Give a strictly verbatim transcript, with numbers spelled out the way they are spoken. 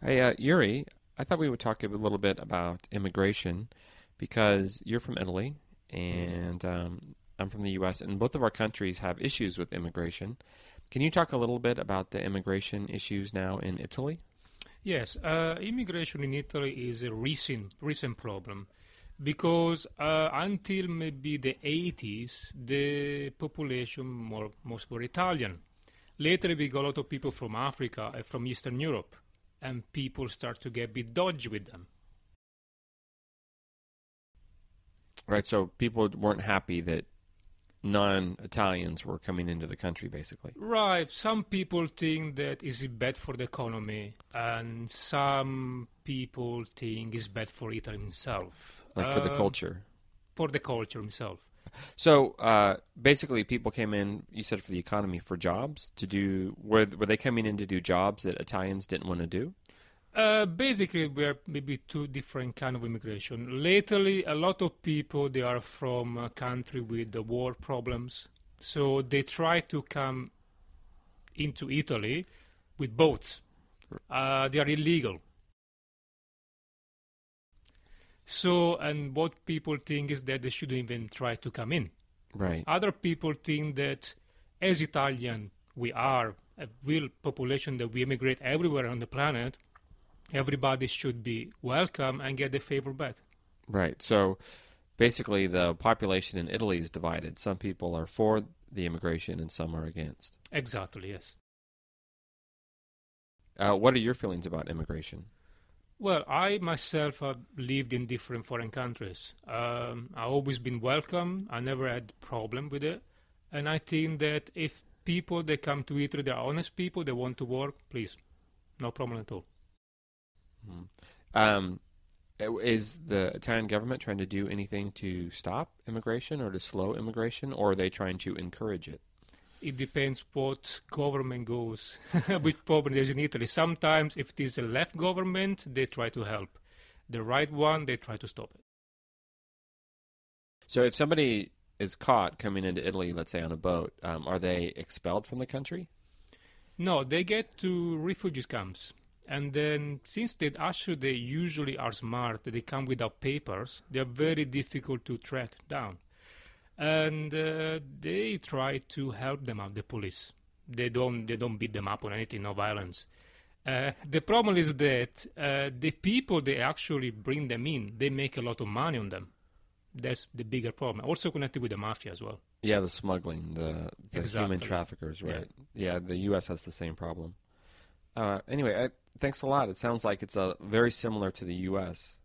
Hey, uh, Yuri, I thought we would talk a little bit about immigration because you're from Italy Yes. and um, I'm from the U S, and both of our countries have issues with immigration. Can you talk a little bit about the immigration issues now in Italy? Yes, uh, immigration in Italy is a recent recent problem because uh, until maybe the eighties, the population more most were Italian. Later, we got a lot of people from Africa and from Eastern Europe, and people start to get a bit dodgy with them. Right, so people weren't happy that non-Italians were coming into the country, basically, Right, some people think that is bad for the economy, and some people think it's bad for Italy himself, like for the uh, culture. for the culture himself. So uh, basically, people came in, you said, for the economy, for jobs to do. Were were they coming in to do jobs that Italians didn't want to do? Uh, basically, we are maybe two different kind of immigration. Lately, a lot of people they are from a country with the war problems, so they try to come into Italy with boats. Uh, they are illegal. So, and what people think is that they shouldn't even try to come in. Right. Other people think that as Italian, we are a real population that we immigrate everywhere on the planet. Everybody should be welcome and get the favor back. Right. So basically, the population in Italy is divided. Some people are for the immigration and some are against. Exactly, yes. Uh, what are your feelings about immigration? Well, I myself have lived in different foreign countries. Um, I've always been welcome. I never had problem with it. And I think that if people that come to Italy, they're honest people, they want to work, please, no problem at all. Hmm. Um, is the Italian government trying to do anything to stop immigration or to slow immigration, or are they trying to encourage it? It depends what government goes, which problem there's in Italy. Sometimes, if it is a left government, they try to help. The right one, they try to stop it. So if somebody is caught coming into Italy, let's say on a boat, um, are they expelled from the country? No, they get to refugees camps. And then, since they actually they usually are smart, they come without papers, they are very difficult to track down. And uh, they try to help them out, the police. They don't, they don't beat them up or anything, no violence. Uh, the problem is that uh, the people they actually bring them in, they make a lot of money on them. That's the bigger problem. Also connected with the mafia as well. Yeah, the smuggling, the the human Exactly. traffickers, Yeah. right? Yeah, the U S has the same problem. Uh, anyway, I, thanks a lot. It sounds like it's uh, very similar to the U S